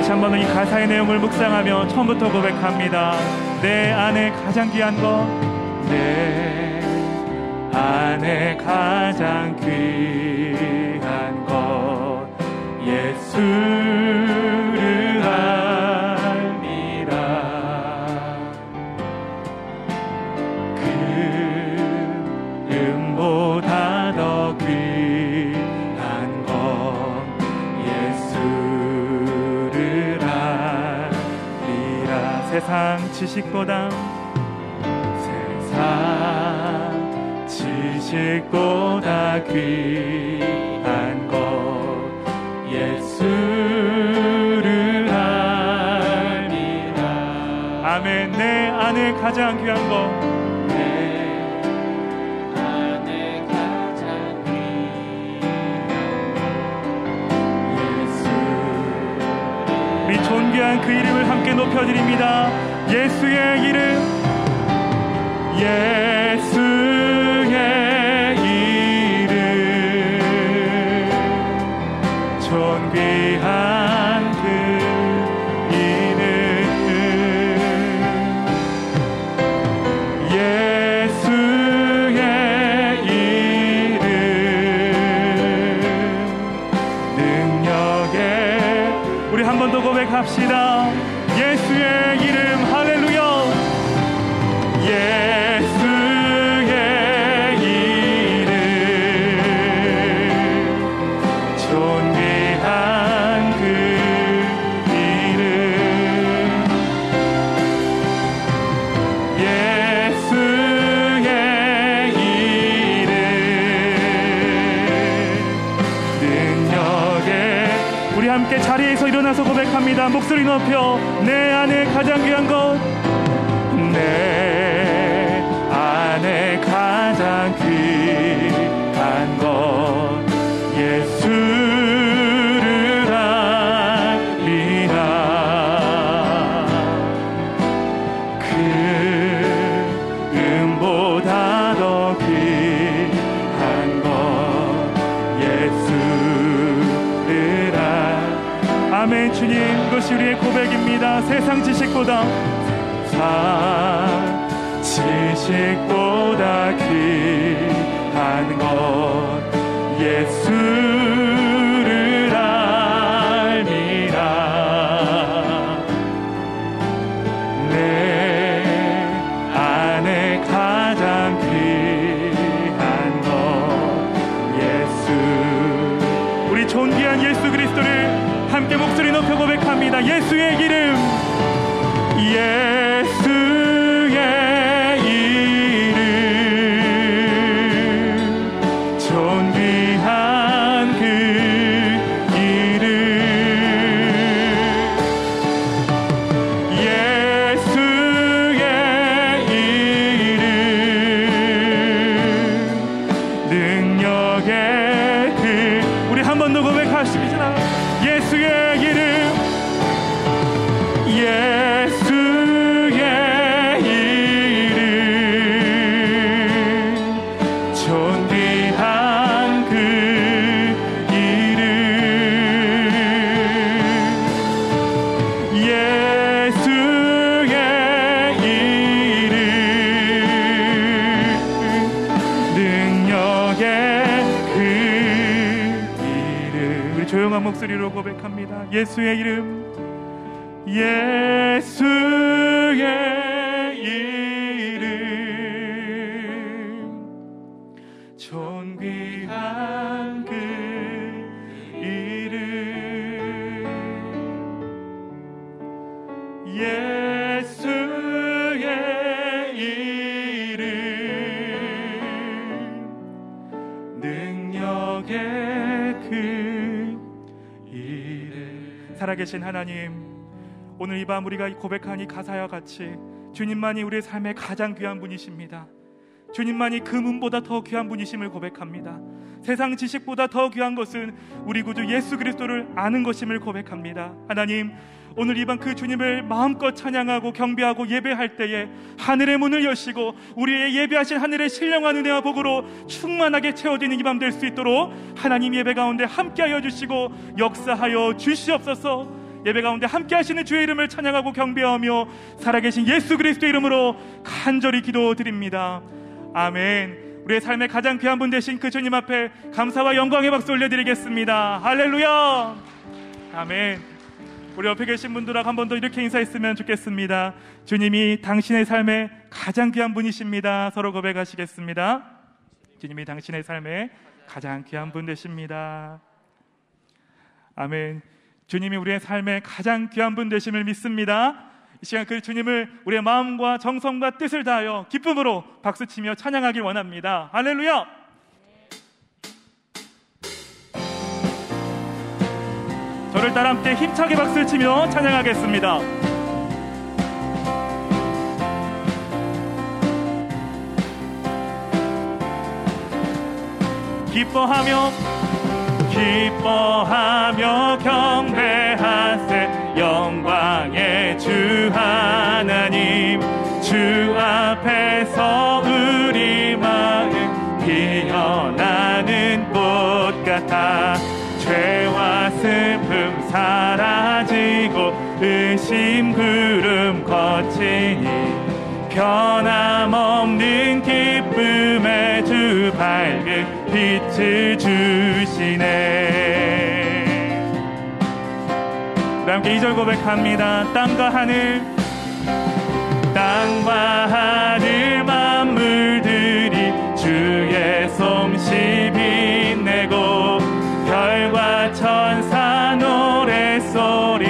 다시 한번 이 가사의 내용을 묵상하며 처음부터 고백합니다. 내 안에 가장 귀한 것, 내 안에 가장 귀한 것 예수를 알미라. 그 이름보다 더 귀한 것 예수를 알미라. 세상 지식보다 지식보다 귀한 것 예수를 알미라. 아멘. 내 안에 가장 귀한 것, 내 안에 가장 귀한 것 예수를. 우리 존귀한 그 이름을 함께 높여드립니다. 예수의 이름, 예수의 이름, 존귀한 그 이름, 예수의 이름, 능력에. 우리 한 번 더 고백합시다. 예수의 이름, 할렐루야. 예수의 이름, 존귀한 그 이름, 예수의 이름, 능력에. 우리 함께 자리에서 일어나서 고백합니다. 목소리 높여. 내 안에 가장 귀한 것, 내 안에 가장 귀한 것 예수를 알리라. 그 이름보다 더 귀한 것 예수를 아멘. 주님, 그것이 우리의 고백입니다. 세상 지식보다, 지식보다 귀한 것 예수를 알미라. 내 안에 가장 귀한 것 예수. 우리 존귀한 예수 그리스도를 함께 목소리 높여 고백합니다. 예수의 이름, 예수의 이름, 존귀한 그 이름, 예수의 이름, 능력의 그. 우리 한 번 더 고백하십시다. 예수의 이름, 예수의 이름, 존귀한 그 이름, 예수의 이름, 능력의 그 이름. 우리 조용한 목소리로 고백합니다. 예수의 이름, 예수의 이름, 존귀한 그 이름, 예수의 이름, 능력의 그 이름. 살아계신 하나님, 오늘 이 밤 우리가 고백한 이 가사와 같이 주님만이 우리의 삶의 가장 귀한 분이십니다. 주님만이 그 문보다 더 귀한 분이심을 고백합니다. 세상 지식보다 더 귀한 것은 우리 구주 예수 그리스도를 아는 것임을 고백합니다. 하나님, 오늘 이 밤 그 주님을 마음껏 찬양하고 경배하고 예배할 때에 하늘의 문을 여시고 우리의 예배하신 하늘의 신령한 은혜와 복으로 충만하게 채워지는 이 밤 될 수 있도록 하나님 예배 가운데 함께하여 주시고 역사하여 주시옵소서. 예배 가운데 함께 하시는 주의 이름을 찬양하고 경배하며 살아계신 예수 그리스도의 이름으로 간절히 기도드립니다. 아멘. 우리의 삶의 가장 귀한 분 되신 그 주님 앞에 감사와 영광의 박수 올려드리겠습니다. 할렐루야. 아멘. 우리 옆에 계신 분들하고 한 번 더 이렇게 인사했으면 좋겠습니다. 주님이 당신의 삶의 가장 귀한 분이십니다. 서로 고백하시겠습니다. 주님이 당신의 삶의 가장 귀한 분 되십니다. 아멘. 주님이 우리의 삶의 가장 귀한 분 되심을 믿습니다. 이 시간 그 주님을 우리의 마음과 정성과 뜻을 다하여 기쁨으로 박수치며 찬양하길 원합니다. 할렐루야. 저를 따라 함께 힘차게 박수치며 찬양하겠습니다. 기뻐하며 경배하세. 영광의 주 하나님, 주 앞에서 우리 마음 피어나는 꽃 같아. 죄와 슬픔 사라지고 의심 구름 거치니 변함없는 기쁨의 주 밝은 빛을 주시네. 우리 함께 2절 고백합니다. 땅과 하늘 만물들이 주의 솜씨 빛내고 별과 천사 노랫소리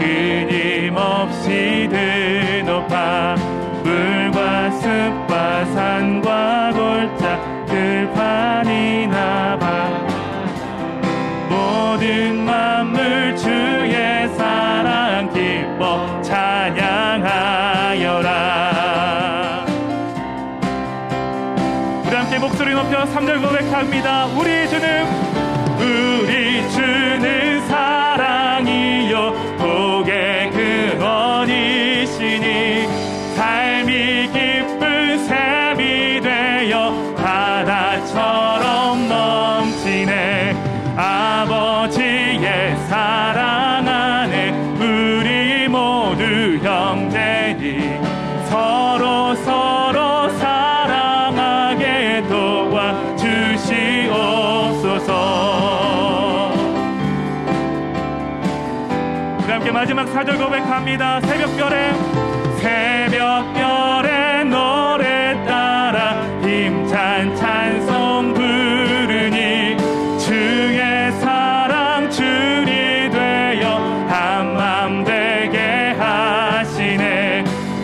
끊임없이 드높아. 물과 숲과 산과 골짜 들판이나 바다 모든 만물 주의 사랑 기뻐 찬양하여라. 우리 함께 목소리 높여 3절 고백합니다. 우리 주는 사랑이요 복의 근원이시니 삶이 기쁜 샘이 되어 바다처럼 넘치네. 아버지의 사랑 안에 우리 모두 형제니 서로 사랑하게 도와주시옵소서. 우리 함께 마지막 4절 고백합니다. 새벽별의 노래 따라 힘찬 찬송 부르니 주의 사랑 줄이 되어 한맘 되게 하시네.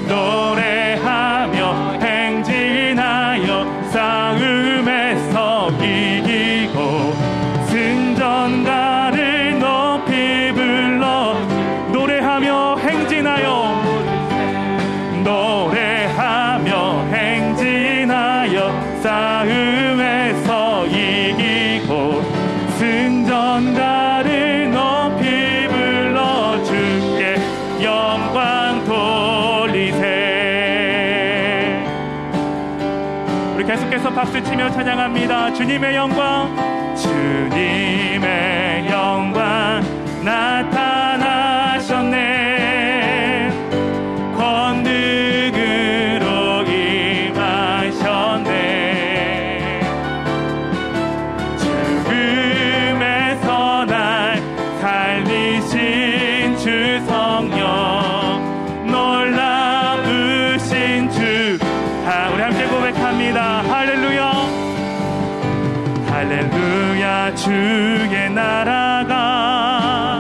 노래하며 행진하여 싸움에서 이기고 승전가를 높이 불러 노래하며 행진하여 싸움에서 이기고 승전가를 높이 불러 주께 영광 돌리세. 우리 계속해서 박수치며 찬양합니다. 주님의 영광 나타나셨네. 권능으로 임하셨네. 죽음에서 날 살리신 주 성령 놀라우신 주. 우리 함께 고백합니다. 할렐루야. 할렐루야. 주의 나라가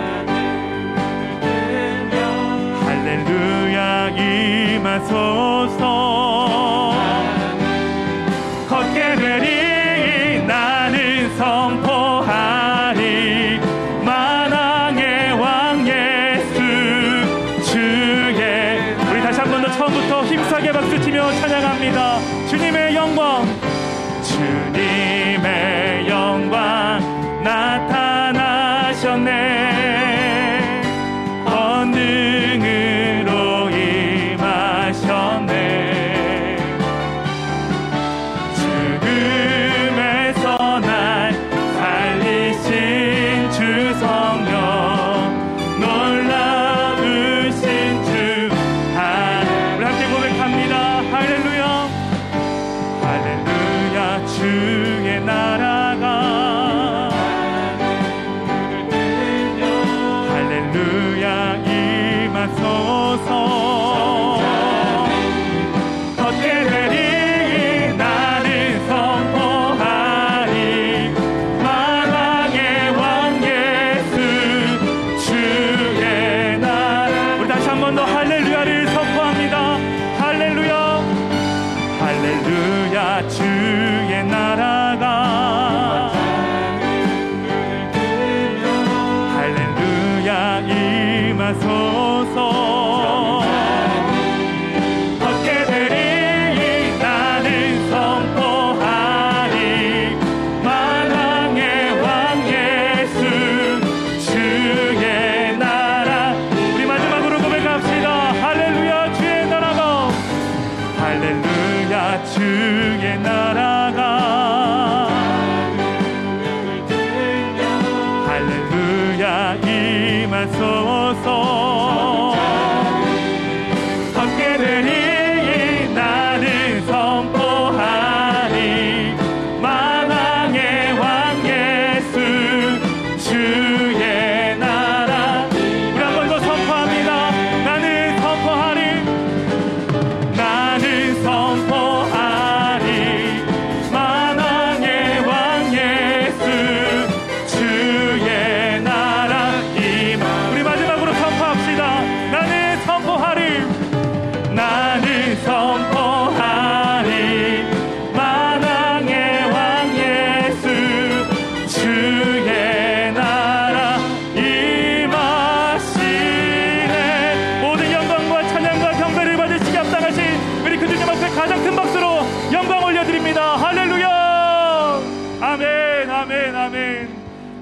할렐루야 임하소서. 걷게 되리 나는 선포하리 만왕의 왕 예수 주의. 우리 다시 한 번 더 처음부터 힘차게 박수치며 찬양합니다. 주님의 영광 나타나셨네. 권능으로 임하셨네. 죽음에서 날 살리신 주 성령 놀라우신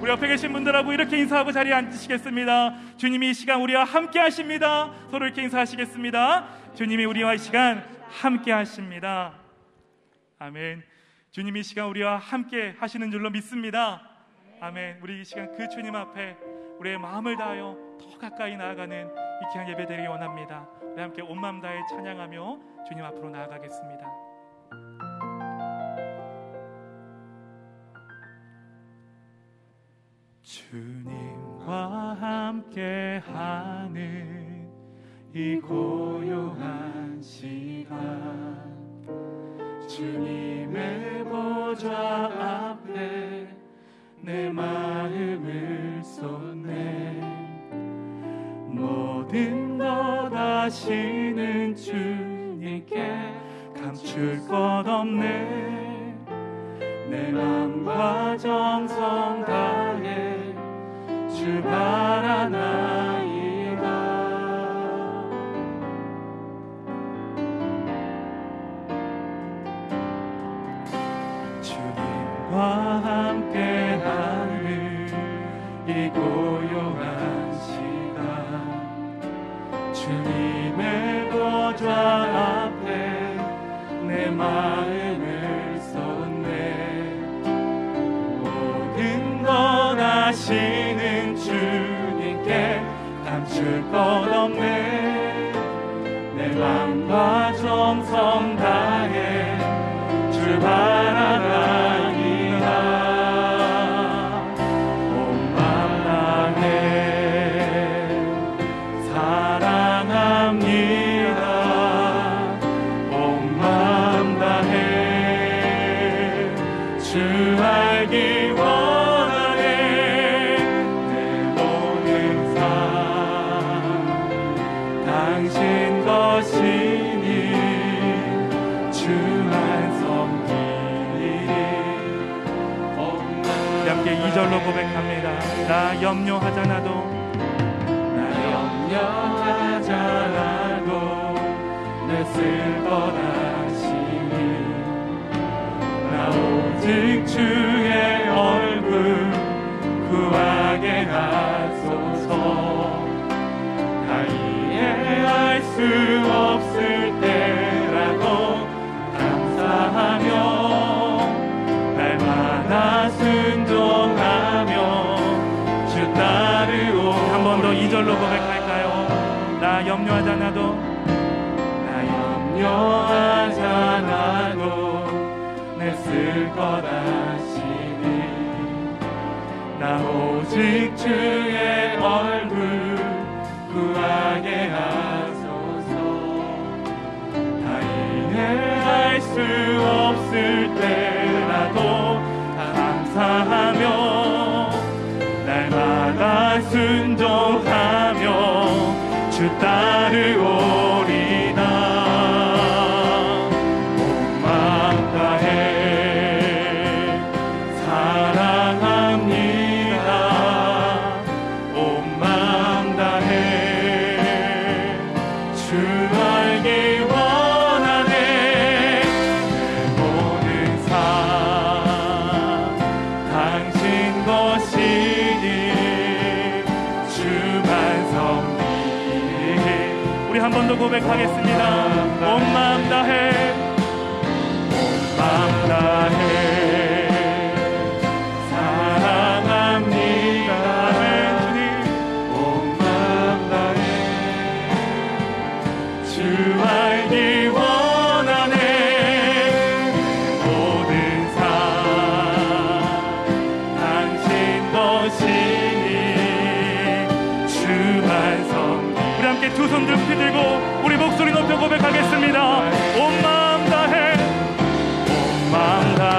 우리 옆에 계신 분들하고 이렇게 인사하고 자리에 앉으시겠습니다. 주님이 이 시간 우리와 함께 하십니다. 서로 이렇게 인사하시겠습니다. 주님이 우리와 이 시간 함께 하십니다. 아멘. 주님이 이 시간 우리와 함께 하시는 줄로 믿습니다. 아멘. 우리 이 시간 그 주님 앞에 우리의 마음을 다하여 더 가까이 나아가는 이 귀한 예배 되기 원합니다. 우리 함께 온 마음 다해 찬양하며 주님 앞으로 나아가겠습니다. 주님과 함께하는 이 고요한 시간, 주님의 보좌 앞에 내 마음을 쏟네. 모든 것 아시는 주님께 감출 것 없네. 내 맘과 정성 다해 주 바라나이다. 주님과 함께하는 이 고요한 시간, 주님의 보좌 앞에 내 마음을 쏟네. 모든 것 아시는 주님께 감출 것 없네. 내 맘과 정성 다해 주 바라나이다. 온 맘 다해 사랑합니다. 온 맘 다해 주 알기 원하네. 내 모든 삶 당신 것이니 주만 섬기리. 함께 2절로 고백합니다. 나 염려하잖아도, 나 염려하잖아도 내 쓸 것 아시니. 나 오직 주의 얼굴 구하게 하소서. 다 이해할 수 없을 때라도 감사하며 날마다 순종하며 주 따르오. 한 번 더 2절로 고백할까요? 나 염려하잖아도, 나 염려하잖아도 내 쓸 것 아시니. 나 오직 주의 얼굴 구하게 하소서. 다 이해할 수 없을 때라도 감사하며 날마다 순종하며 주 따르오리다. 온 마음 다해 사랑합니다. 온 마음 다해 주 알기 원하네. 내 모든 삶 당신 것이니 주만 섬기리. 우리 한 번 더 고백하겠습니다. 온 마음 다해, 온 마음 다해 사랑합니다. 아멘. 주님, 온 마음 다해 주 알기 원하네. 모든 삶 당신 것이니 주만 섬기리. 우리 함께 두 손 높이 들고 우리 목소리 높여 고백하겠습니다. 온 마음 다해, 온 마음 다해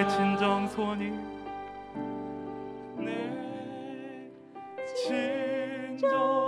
내 진정 소원이 내 진정